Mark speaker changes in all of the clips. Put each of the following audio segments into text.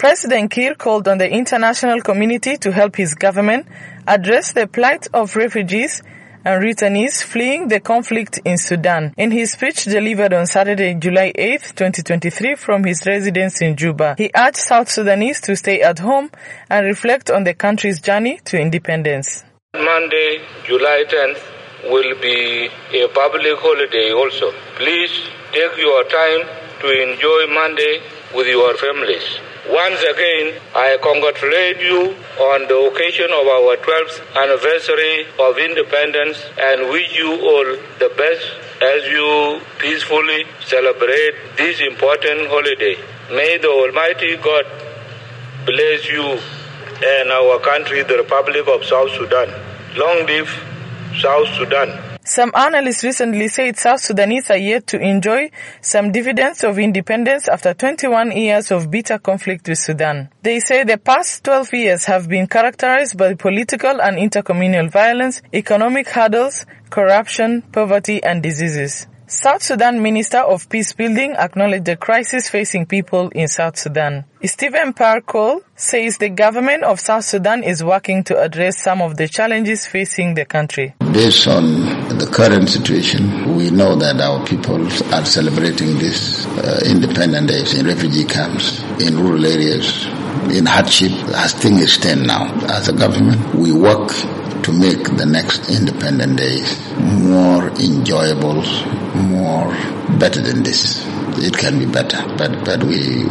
Speaker 1: President Kiir called on the international community to help his government address the plight of refugees and returnees fleeing the conflict in Sudan. In his speech delivered on Saturday, July 8, 2023, from his residence in Juba, he urged South Sudanese to stay at home and reflect on the country's journey to independence.
Speaker 2: Monday, July 10th, will be a public holiday also. Please take your time to enjoy Monday with your families. Once again, I congratulate you on the occasion of our 12th anniversary of independence and wish you all the best as you peacefully celebrate this important holiday. May the Almighty God bless you and our country, the Republic of South Sudan. Long live South Sudan.
Speaker 1: Some analysts recently said South Sudanese are yet to enjoy some dividends of independence after 21 years of bitter conflict with Sudan. They say the past 12 years have been characterized by political and intercommunal violence, economic hurdles, corruption, poverty, and diseases. South Sudan Minister of Peacebuilding acknowledged the crisis facing people in South Sudan. Stephen Parkour says the government of South Sudan is working to address some of the challenges facing the country.
Speaker 3: Based on the current situation, we know that our people are celebrating this independent days in refugee camps, in rural areas, in hardship. As things stand now, as a government, we work to make the next independent days more enjoyable, more better than this. It can be better, but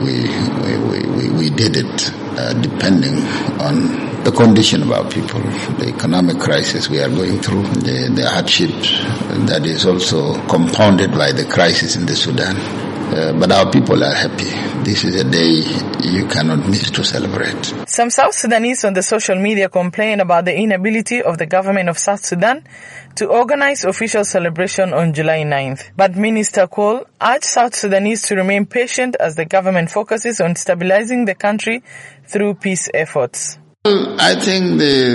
Speaker 3: we did it depending on the condition of our people, the economic crisis we are going through, the hardships that is also compounded by the crisis in the Sudan. But our people are happy. This is a day you cannot miss to celebrate.
Speaker 1: Some South Sudanese on the social media complain about the inability of the government of South Sudan to organize official celebration on July 9th. But Minister Kohl urged South Sudanese to remain patient as the government focuses on stabilizing the country through peace efforts.
Speaker 3: I think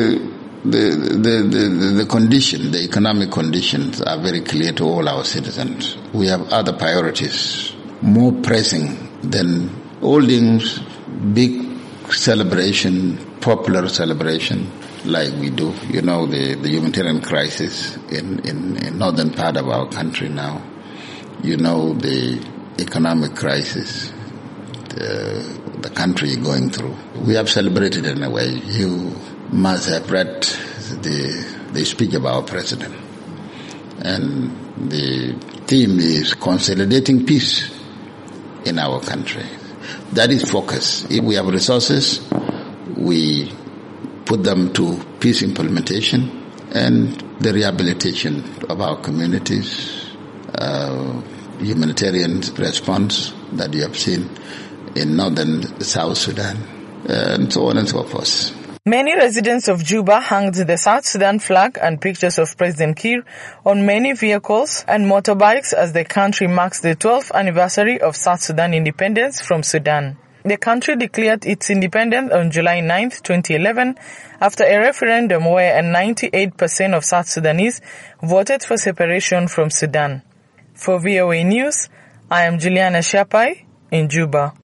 Speaker 3: the condition, the economic conditions are very clear to all our citizens. We have other priorities more pressing than holding big celebration, popular celebration like we do. You know, the humanitarian crisis in northern part of our country now. You know, the economic crisis the country is going through. We have celebrated in a way. You must have read the speech of our president. And the theme is consolidating peace in our country. That is focus. If we have resources, we put them to peace implementation and the rehabilitation of our communities, humanitarian response that you have seen in northern South Sudan, and so on and so forth.
Speaker 1: Many residents of Juba hung the South Sudan flag and pictures of President Kiir on many vehicles and motorbikes as the country marks the 12th anniversary of South Sudan independence from Sudan. The country declared its independence on July 9, 2011, after a referendum where 98% of South Sudanese voted for separation from Sudan. For VOA News, I am Juliana Shapai in Juba.